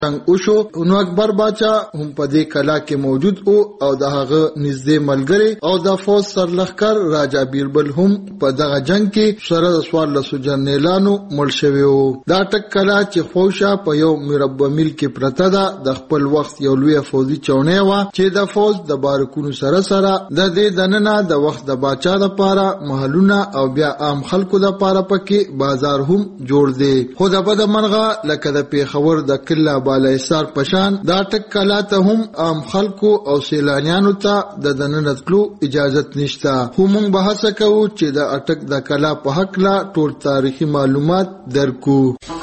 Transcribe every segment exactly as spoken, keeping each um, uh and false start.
څنګه وشو نو اکبر باچا هم په دې کلا کې موجود او او د هغه نږدې ملګری او د فوج سرلښکر راجا بیربل هم په دغه جنگ کې سره د څوارلسو جنرالانو مړ شوي وو. دا ټک کلا چې خوشا په یو مربع میل کې پرته ده د خپل وخت یو لوی فوجي چونې وه چې د فوج د بارکونو سره سره د دې دننه د وخت د باچا لپاره محلونه او بیا عام خلکو لپاره پکې بازار هم جوړ دی. خو د بد مرغه لکه د پیښور د کلا بالایسار پشان دا ټک کلا ته هم عام خلکو او سیلانیانو ته د دننه تلو اجازت نشته. خو موږ بحث کوو چې د اټک د کلا په حق لا ټول تاریخي معلومات درکو.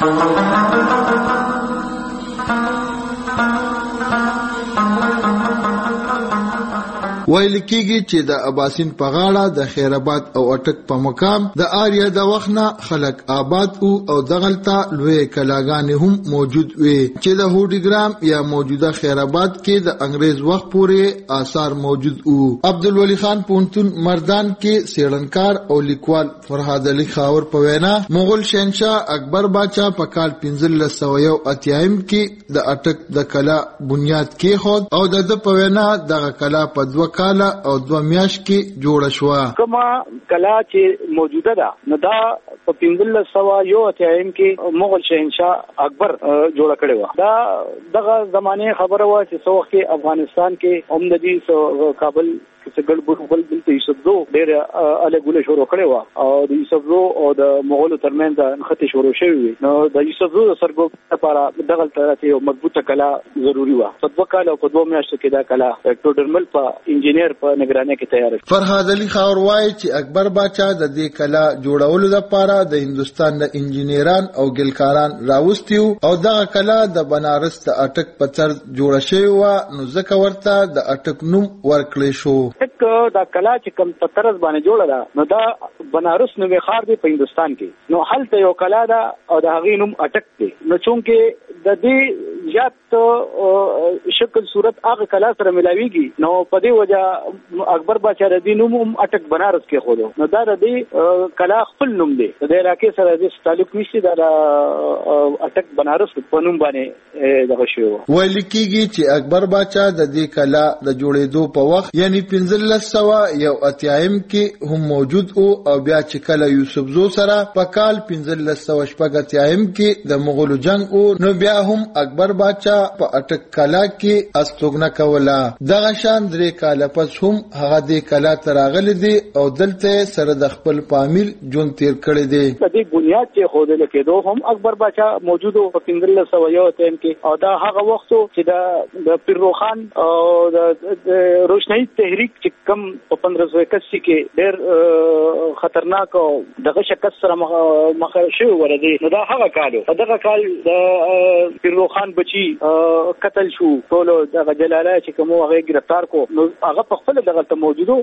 ویل کېږي چې د اباسین په غاړه د خیرآباد او اټک په مقام د آریا د وخت نه خلک آباد او او دغلته لوی کلاګانې هم موجود وي چې د هوډیګرام یا موجوده خیرآباد کې د انګریز وخت پورې آثار موجود وو. عبدالولی خان پونتون مردان کې سیړنکار او لیکوال فرهاد علي خاور په وینا مغول شهنشاه اکبر باچا په کال پنځلس سوه یو اتیایم کې د اټک د کلا بنیاد کېښود او د ده په وینا دغه کلا په دوه کاله او دوه میاشت کې جوړه شوه. کومه کلا چې موجوده ده نو دا په پنځلس سوه یو اتیایم کې مغل شهنشاه اکبر جوړه کړې وه. دا دغه زمانې خبره وه چې څه وخت کې افغانستان کې هم د دې کابل څه ګډ بل بل ته یوسفزو ډېره اله ګوله شروع کړې وه او د یوسفزو او د مغولو ترمنځ نښتې شروع شوې وې. نو د یوسفزو د سرګوب لپاره دغلته یو مضبوطه کلا ضروري وه. په دوه کاله او په دوه میاشتو کې دا کلا ټوډرمل په انجینیر په نگرانۍ کې تیار شو. فرهاد علي خاور وایي چې اکبر باچا د دې کلا جوړولو لپاره د هندوستان د انجینیران او ګلکاران راوستي او دغه کلا د بنارس د اټک په طرز جوړه شوې وه نو ځکه ورته د اټک نوم ورکړی شو. دا کلا چې کوم په طرز باندې جوړه ده نو دا بنارس نومې ښار دی په هندوستان کې. نو هلته یو کلا ده او د هغې نوم اټک دی. نو چونکې د دې زیات شکل صورت هغه کلا سره ملاویږي نو په دې وجه اکبر باچا د دې نوم هم اټک بنارس کېښودو. نو دا د دې کلا خپل نوم دی. د دې علاقې سره د تعلق نشته. دا د اټک بنارس په نوم باندې دغه شوی و. ویل کېږي چې اکبر باچا د دې کلا د جوړېدو په وخت یعنی پنځلس سوه یو اتیایم کې هم موجود او او بیا چې کله یوسفزو سره په کال پنځلس سوه شپږ اتیایم کې د مغولو جنگ او نو بیا هم اکبر باچا په اټک کلا کې استوګنه کوله. دغه شان درې کاله پس هم هغه دې کلا ته راغلی دی او دلته سره د خپل فامیل ژوند تیر کړی دی. د دې بنیاد چې ښودل کېدو هم اکبر باچا موجود و په پنځلس سوه یو اتیایم کې او دا هغه وخت چې د پیرروخان او د روشنايي تحریک چې کم په پندرہ سو اکاسی کې ډېر خطرناک او دغه شکست سره مخ شوی ورته. نو دا هغه کال و. دغه کال د پیرروخان بچي قتل شو. ټول دغه جلاله چې کوم هغه گرفتار کو نو هغه په خپل دغه ته موجودو.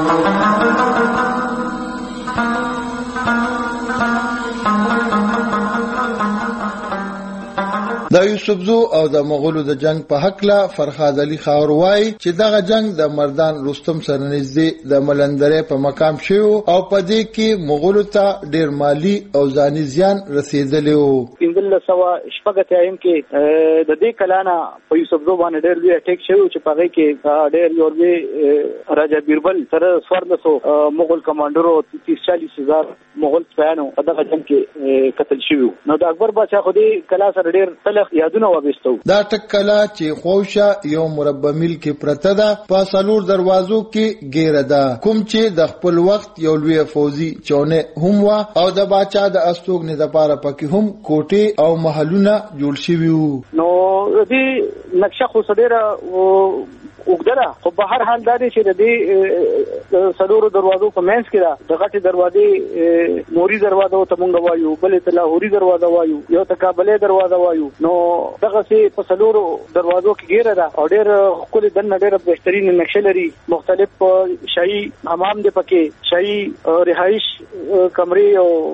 د یوسفزو او د مغولو د جنگ په حق لا فرهاد علي خاور وایي چې دغه جنگ د مردان رستم سره نږدې د ملندرې په مقام شوی او په دې کې مغولو ته ډېر مالی او ځاني زیان رسېدلی و. پنځلس سوه شپږ اتیایم کې د دې کلا نه په یوسفزو باندې ډېر لوی اټیک شوی چې په هغې کې ډېر یو لوی راجا بیربل سره څوارلسو مغول کمانډرو تیس چالیس هزار مغول سپیانو په دغه جنگ کې قتل شوي. نو د اکبر باچا خو دې کلا سره ډېر یادونه وابستو. دا ټک کلا چې خوشا یو مربع میل کې پرته ده په څلور دروازو کې ګیره ده کوم چې د خپل وخت یو لوی فوجي چونې هم وا او د باچا د استوګنې لپاره پکې هم کوټې او محلونه جوړ شوي وو. نو دې نقشه خو ډېره وګدره خو په هر حال دا دی چې د دې څلورو دروازو په منځ کې ده د غټې دروازې موري دروازه ته مونږ وایو بلې ته لاهوري دروازه وایو یو ته کابلې دروازه وایو. نو دغسې په څلورو دروازو کې ګیره ده او ډېر ښکلې دننه ډېره بهترین نقشه لري. مختلف شاهي حمام دی پکې شاهي رهایش کمرې او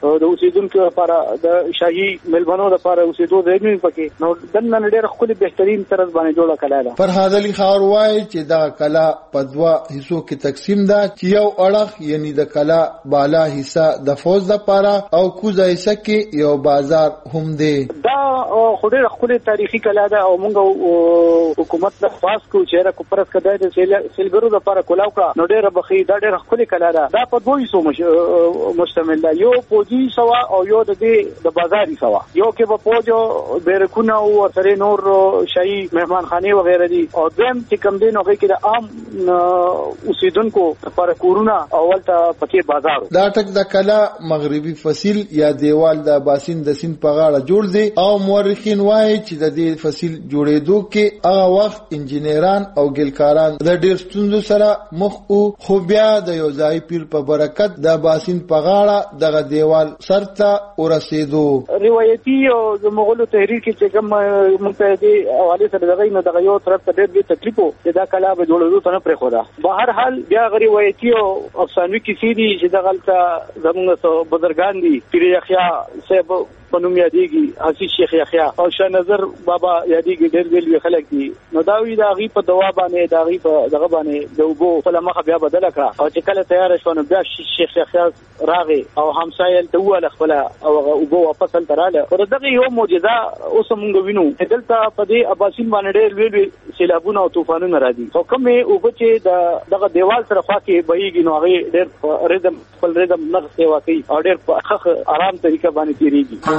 د اوسیدونکو لپاره د شاهي ملمنو لپاره اوسېدو ځای پکې نو دنه ډېر خپل بهترین طرز باندې جوړه کلا ده. فرهاد علي خاور وایي چې دا کلا په دوه حصو کې تقسیم ده چې یو اړخ یعنی د کلا بالا حصہ د فوز لپاره او کوزه حصہ کې یو بازار هم دی. دا خو ډېر خپل تاریخي کلا ده او موږ حکومت د پاس کو چیرې کو پرس کده د سیلګرو لپاره کولاو کړه نو ډېر بخي دا ډېر خپل کلا ده. دا په دوه حصو مشتمل ده، یو پوجي سوا او یو د دې د بازاري سوا. یو کې په پوجو بیرکونه او سره نور شاهي مهمان خانه وغیرہ دي او دیم چې کم دین هغه کې د عام اوسیدونکو لپاره کورونه اولته پکې بازار. دا ټک د کلا مغربي فصیل یا دیوال د باسین د سین په غاړه جوړ دی او مورخین وایي چې د دې فصیل جوړېدو کې هغه وخت انجنیران او ګلکاران د ډېر ستونزو سره مخ او خو بیا د یو ځای پیر په برکت د باسین په غاړه دغه دیوال سرته ورسېدو. روایتي او د مغولو تحریر کې چې کوم منتهدي حواله سره دغه نه دغه یو طرف ته ډېر تکلیف وو چې دا کلا به جوړېدو ته نه پرې خو ده. په هر حال بیا روایتي او افسانوي کیسې دي چې دغه زموږ بزرګان دي پیر یحیی صاحب پنوم یادېږي، حسین شیخ یحیی او شاه نظر بابا یادېږي، ډېر ویل خلک دي. نو دا وی دا غي په دوا باندې دا غي په دغه باندې د وګو په لمخه بیا بدل کړه او چې کله تیار شو نو بیا شیخ یحیی راغی او همسایل ته وله خپل او وګو واپس تراله. او دغه یو معجزه اوس موږ وینو چې دلته په دې اباسین باندې ډېر ویل سیلابونه او طوفانونه راځي او کومه او چې دغه دیوال سره خوا کې بهيږي نو هغه ډېر ریدم خپل ریدم نغ سیوا کوي او ډېر په آرام طریقه باندې تیریږي.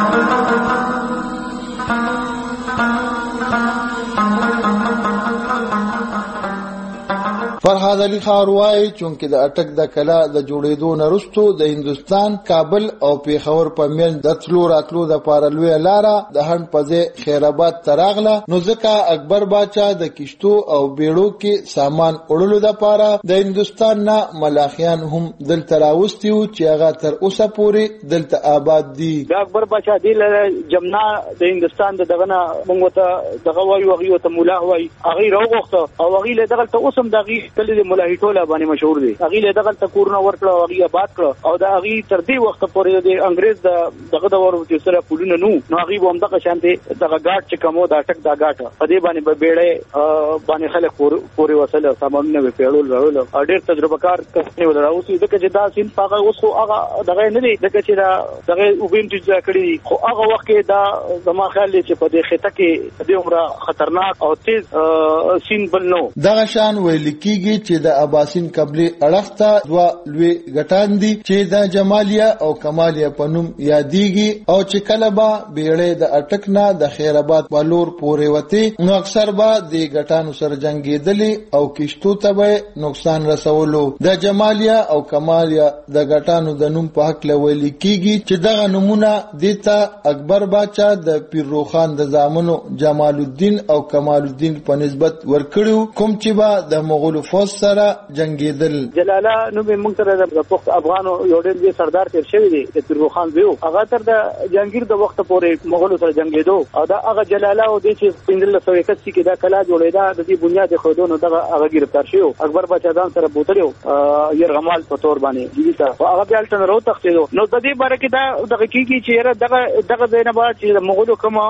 فرهاد علي خاور وایي چونکه د اټک د کلا د جوړېدو نه وروسته د هندستان کابل او پیښور په منځ د تلو راتلو د پاره لوی لاره د هند په ځای خیرآباد ته راغله. نو ځکه اکبر باچا د کشتو او بیړو کې سامان وړلو د پاره د هندستان نه ملاخیان هم دلته راوستي وو چې هغه تر اوسه پورې دلته آباد دي. د اکبر باچا دی له جمنا د هندستان د دغه موږ ته دغه وایو هغه ته مولا وایي هغه راوغوښته او هغه له دغه ته اوسم دغه کله د ملاحي ټوله باندې مشهور دي. هغه له دغه تکورونه ورکړه او هغه آباد کړ او دا هغه تر دې وخت پورې د انګريز د دغه د ورو چې سره پولونه نو نو هغه هم دغه شانته دغه غاټ چې کومو دا ټک دا غاټ په دې باندې به بیړې باندې خلک پورې وسله سامانونه به پیړول راول او ډېر تجربه کار کوي ولراوسی دغه چې دا سین هغه اوس هغه دغه نه دی دغه چې دا دغه وبین چې کړی خو هغه وخت کې دا زما خیال دی چې په دې خطه کې د عمره خطرناک او تیز سین بل نو. دغه شان ویل کیږي چې د اباسین قبلي اړخ ته دوه لوی غټان دي چې د جمالیا او کمالیا په نوم یادېږي او چې کله به بیړې د اټک نه د خیرآباد په لور پورې وته نو اکثر به د غټانو سره جنگېدلې او کشتو ته به نقصان رسولو. د جمالیا او کمالیا د غټانو د نوم په حق لویل کیږي چې دغه نمونه دیتا اکبر باچا د پیروخان د زامنو جمال الدین او کمال الدین په نسبت ورکړو کوم چې به د مغول فوج سره جنگیدل. جلاله نو به موږ سره د پښتو افغانو یو ډېر لوی سردار تیر شوی دی د پیرو خان دیو هغه تر د جنگیر د وخت پورې مغول سره جنگیدو او دا هغه جلاله او د چې پنځل سو اکاسی کې دا کلا جوړېدا د دې بنیاد خودونو دغه هغه گرفتار شو. اکبر بچا ځان سره بوتلو يرغمال په تور باندې دي تا هغه بیا تل راو تختیدو. نو د دې باره کې دا دغه کیږي چې دغه دغه زینبا چې مغول کوم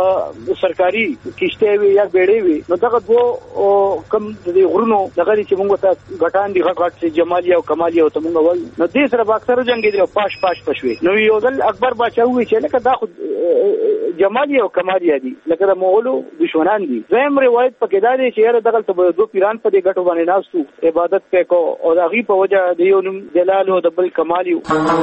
سرکاري کشته وی یا بیړې وی نو دغه دوه کم د غرونو دغه چې موږ ته غټان دي غټ غټ جمالیا او کمالیا او ته موږ وایو نو دې سره باکثر جنگي دي پاش پاش پښوي. نو یو ځل اکبر بچا وی چې لکه دا خو جمالیا او کمالیا دي لکه د مغولو دشمنان دي. زم روایت پکې دا دي چې دغه ته دوه پیران په دې غټو باندې ناستو عبادت وکړو او دا غي په وجه د یو نوم جلال او د بل کمالیو.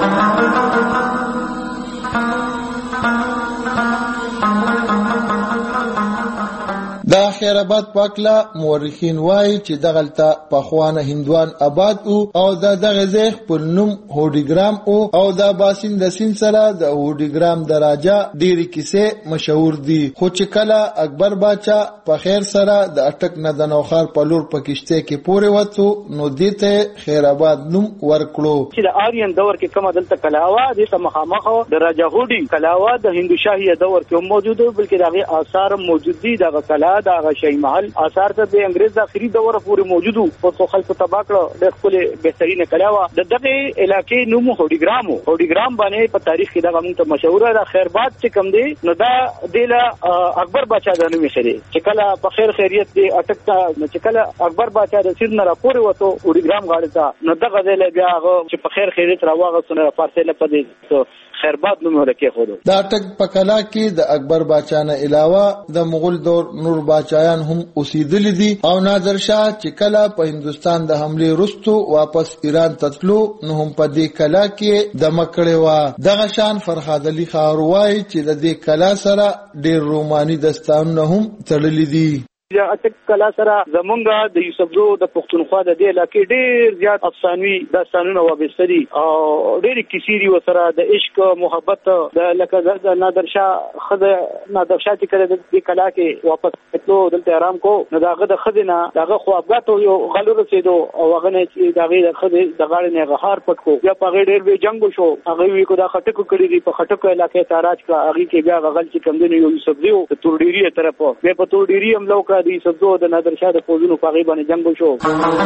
د خیرآباد پاکلا مورخین وایي چې دغلته پخوانه هندوان آباد او د دغه ځای خپل نوم هوډیګرام او د باسین د سین سره د هوډیګرام د راجا ډېرې کیسې مشهور دي. خو چې کله اکبر باچا په خیر سره د اټک نه د نوخار په لور په کشته کې پورې وته نو دې ته خیرآباد نوم ورکړو. چې د آریان دور کې کومه دلته کلاوه دې ته مخامخ د راجا هوډی کلاوه د هندو شاهي دور کې موجود بلکې دغه آثار موجود دي. دغه کلا د شاهي محل آثار ته د انګريز د اخري دوره پورې موجودو او خلکو تباہ کړ د خپل بهترینه کلاوه د دغه علاقې نوم هوډیګرام هوډیګرام باندې په تاریخ کې دا موږ ته مشهور ده. خیرباد چې کوم دی نو دا د اکبر بادشاہ د نوم شری چې کله په خیر خیریت دی اٹک تا چې کله اکبر بادشاہ د سیر نه راپورې وته هوډیګرام غاړه ته نو دغه ځای بیا هغه چې په خیر خیریت راوغه فارسی لپاره خیرباد نوم ورکه خو دا ټک په کلا کې د اکبر بادشاہ نه علاوه د مغول دور نور بادشاہان هم اوسېدل دي او نادر شاه چې کله په هندستان د حمله وروسته واپس ایران ته تلو نو هم په دې کلا کې د مکړې وا دغه شان فرهاد علي خاروای چې د دې کلا سره ډېر روماني داستانونه هم تړلي دي. یا اټک کلا سره زمونږه د یوسفزو د پښتونخوا د دې علاقې ډېر زیات افسانوي داستانونه وابسته دي او ډېرې کیسې دي ورسره د عشق محبت د لکه د نادر شاه ښځه نادر شاه چې کله د دې کلا کې واپس تلو دلته آرام کو نو د هغه د ښځې نه د هغه خوابګاه ته یو غل ورسېدو او هغه نه چې د هغې د ښځې د غاړې نه هغه هار پټ کړو بیا په هغې ډېر بې جنګ وشو هغوی ویل کو دا خټکو کړي دي په خټکو علاقې ته راج کړه هغې کې بیا هغه غل چې کوم دی نو یو یوسفزي و د تورډیري طرفه بیا په تورډیري حمله وکړه د یوسفزو د نادر شاه د فوجونو په هغې باندې جنګ وشو.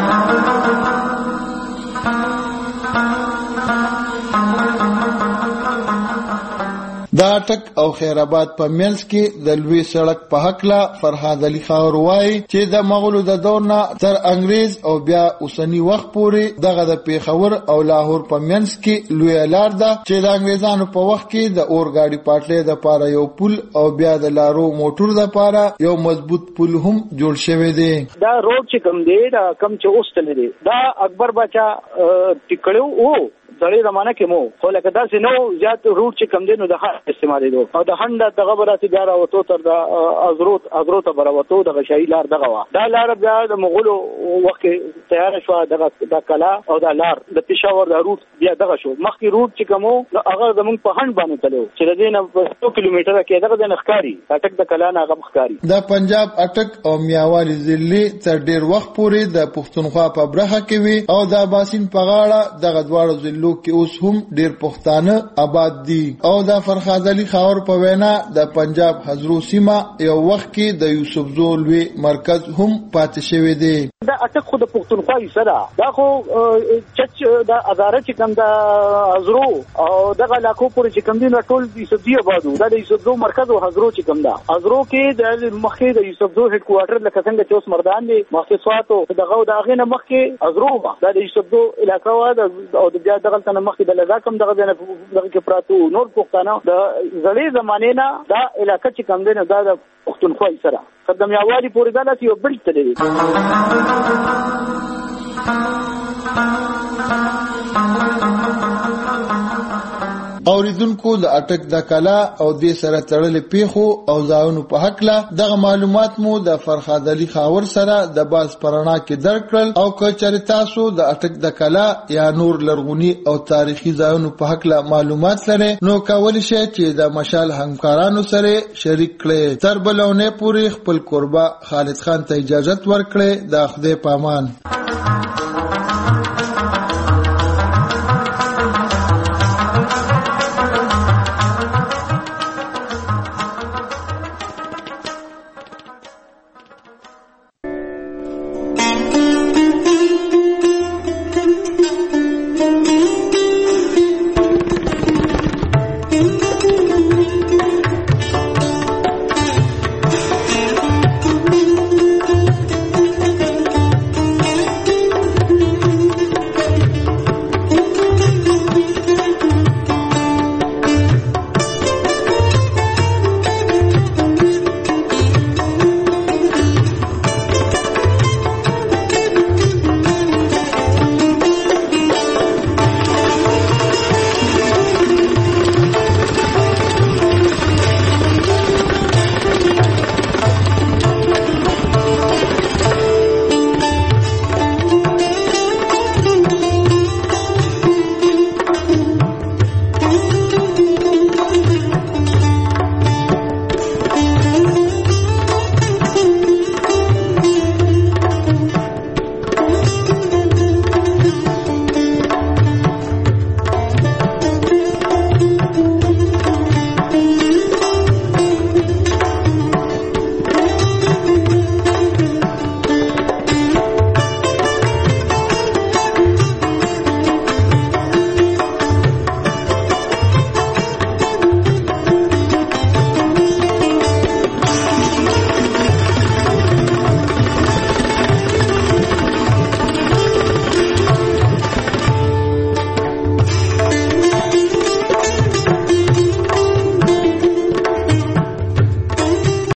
دا ټک او خیرآباد په منځ کې د لوی سړک په حقله فرهاد علي خاروای چې د مغولو د دور نه تر انګريز او بیا اوسنی وخت پورې دغه د پیښور او لاهور په منځ کې لوی لار ده چې د انګريزانو په وخت کې د اورګاډي پټلۍ د پاره یو پل او بیا د لارو موټر د پاره یو مضبوط پل هم جوړ شوی دی. دا روډ چې کوم دی دا کم چې اوس تل دی دا اکبر بادشاہ ټیکړو او دړې زمانہ کې مو خو لکه داسې نو زیات روټ چې کم دی نو د هند استعمالېدو او د هند دغه براسي بیا راوتو تر د ازروت ازرو ته براوتو د شاهي لار دغه وا دا لار بیا د مغولو وخت کې تیار شو دغه د کلا او د لار د پېښور د روټ بیا دغه شو مخکې روټ چې کومو هغه زمونږ په هند باندې تلو چې د دې نه څو کیلومتره کې دغه د نخکاری اټک د کلا نه هغه مخکاری د پنجاب اټک او میاوالی ضلع تر ډیر وخت پورې د پښتونخوا په برخه کې وي او د اباسین په غاړه دغه دواړو ضلعو کې اوس هم ډیر پښتانه آباد دي او د فرهاد علي خاور په وینا د پنجاب حضرو سیمه یو وخت کې د یوسفزو لوی مرکز هم پاتې شوی دی. دا اټک خو د پښتونخوا حصہ ده دا خو چچ د ازاره چې کوم د حضرو او دغه علاقو پورې چې کوم دي نو ټول یوسفزي آبادو دا د یوسفزو مرکز او حضرو چې کوم ده حضرو کې د مخکې د یوسفزو هډ کوارټر لکه څنګه چې اوس مردان دي مخکې سواتو دغه د هغې نه مخکې حضرو دا د یوسفزو علاقه وه او د بیا دغه نه مخکې د لږه دغه ځای نه دغه کې پراتو نور پښتانه د زړې زمانې نه دا علاقه چې کوم دی نو دا د پښتونخوا حصه ده تر د میاوالي پورې دا داسې یو بل تللی دی. اوریدونکو د اټک د کلا او د سره تړلې پیښو او ځایونو په حق له دغه معلومات مو د فرهاد علي خاور سره د باز پرانا کې درکړل او که چېرې تاسو د اټک د کلا یا نور لرغونی او تاریخي ځایونو په حق له معلومات لرئ نو کولی شئ چې د مشال همکارانو سره شریک کړئ. تر بلونې پورې خپل کوربه خالد خان ته اجازه ورکړئ. د خدای پامان.